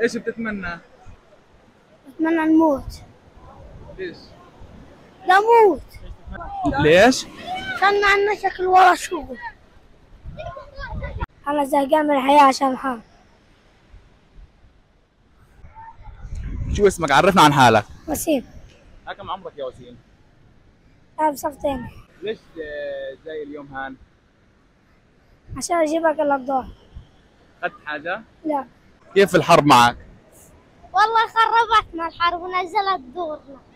ايش بتتمنى؟ بتمنى نموت. ليش؟ نموت. ليش؟ عشان ما عندنا شكل ولا شغل. أنا زهقان من الحياة عشان حال. شو اسمك؟ عرفنا عن حالك. وسيم. كم عمرك يا وسيم؟ أنا بصفتين. ليش جاي اليوم هان؟ عشان أجيبك الأبضاع. أخذت حاجة؟ لا. كيف الحرب معك؟ والله خربتنا الحرب ونزلت دورنا.